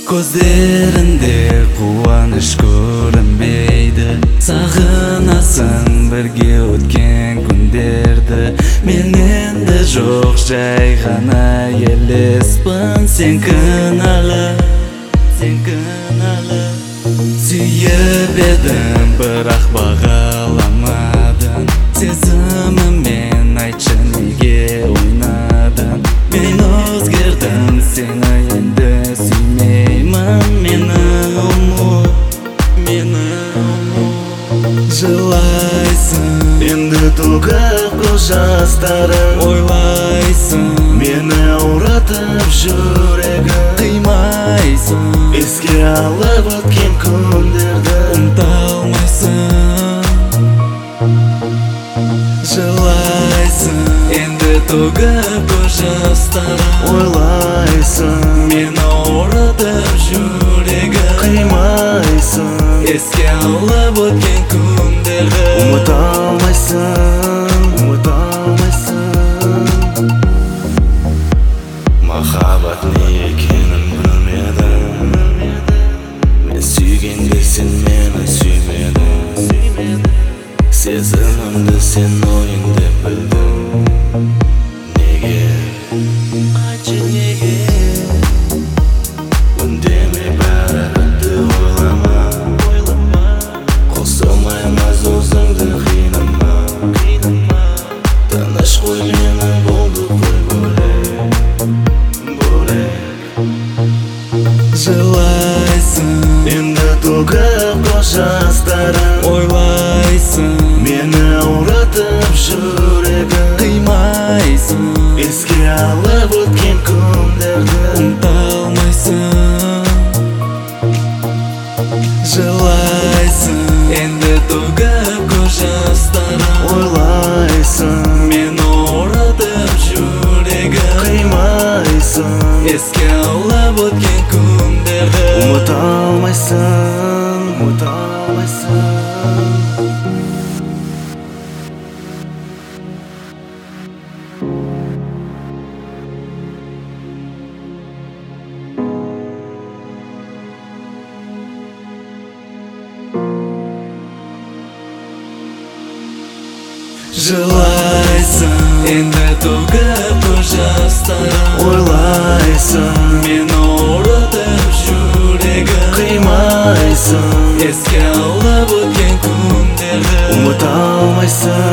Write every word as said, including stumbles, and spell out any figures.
Көздерінде қуаныш көрінбейді, сағынасың бірге өткен күндерді. Мен енді жоқ, жай ғана елеспін. Сен кінәлі, сен кінәлі. Сүйіп едім, бірақ бағаламадың. Сезіміммен айтшы, неге ойнадың? Мен өзгердім, сені енді сүймеймін. Мені ұмыт, мені ұмыт. Жылайсың, енді төгіп көз жастарың. Ойлайсың, мені ауратып жүрегің. Қимайсың, еске алып өткен күндерді. Ұмыта алмайсың. Жылайсың, енді төгіп көз жастарың. Ойлайсың, мені ауратып жүрегің. Қимайсың, еске алып өткен күндерді. Ұмыта алмайсың, ұмыта алмайсың. Махаббат не екенін білмедім. Мен сүйгенде сен мені сүймедің. Сезімімді сен ойын деп білдің. Неге, айтшы неге? Үндемей бәрі бітті, ойлама. Қосылмаймыз өзіңді қинама. Тыныш қой, мені болды қой бөлек, бөлек. Жылайсың, енді төгіп көз жастарың. Ойлайсың, мені ауратып жүрегің. Қимайсың, еске алып өткен күндерді. Ұмыта алмайсың. Жылайсың, енді төгіп көз жастарың. Ойлайсың, мені ауратып жүрегің. Қимайсың, еске алып өткен күндерді. Ұмыта алмайсың, ұмыта алмайсың. Жылайсың, енді төгіп көз жастарың. Ойлайсың, мені ауратып жүрегің. Қимайсың, еске алып өткен күндерді. Ұмыта алмайсың.